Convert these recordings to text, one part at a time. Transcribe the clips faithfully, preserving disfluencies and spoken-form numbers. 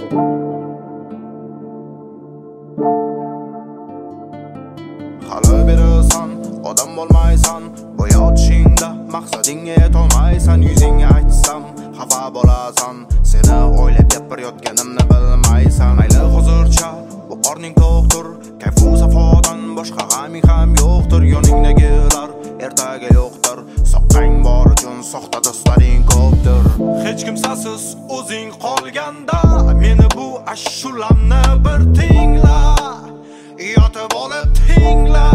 Hali berasan, odam bo'lmaysan, bo'yotishingda maqsadingga yetolmaysan. Yuzingga aytsam xafa bo'lasan, seni o'ylab gapirayotganimni bilmaysan. Mayli hozircha bu qorning to'qdir, kayfu safodan boshqa g'aming ham yo'qdir. Yoningdagilar ertaga yo'qdir, soqqang bor uchun soxta do'stlaring ko'pdir. Hech kimsasiz o'zing qolganda meni bu ashulamni bir tingla, yotib olib tingla.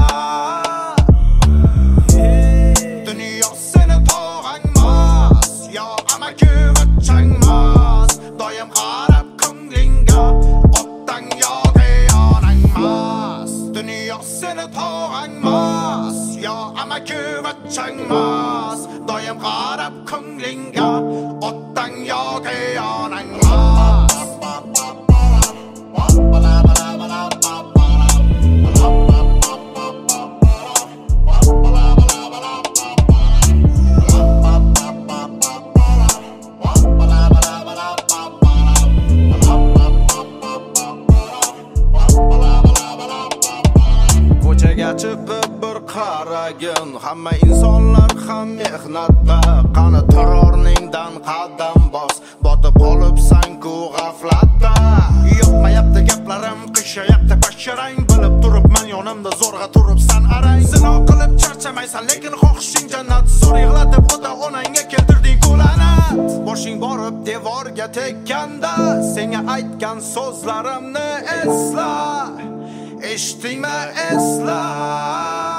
Dunyo seni tog'angmas, yo amaki vachangmas. Doim qarab ko'nglingga, otdan yoki yonangmas. Dunyo seni tog'angmas, yo amaki vachangmas. Doim qarab ko'nglingga, otdan yoki yonangmas. Ko'chaga chiqib bir qaragin, hamma insonlar ham mehnatda. Qani terrorningdan qadam bos, botib qolibsan-ku g'aflatda. Yoqmayapti gaplarim, qishayapti basharang. Bilib turibman yonimda zo'rg'a turibsan arang. Zino qilib charchamaysan, lekin xohishing jannat. Zo'r yig'latib ota-onangga keltirding kul'anat. Boshing borib devorga tekkanda, senga aytgan so'zlarimni esla. Eshitdingmi esla.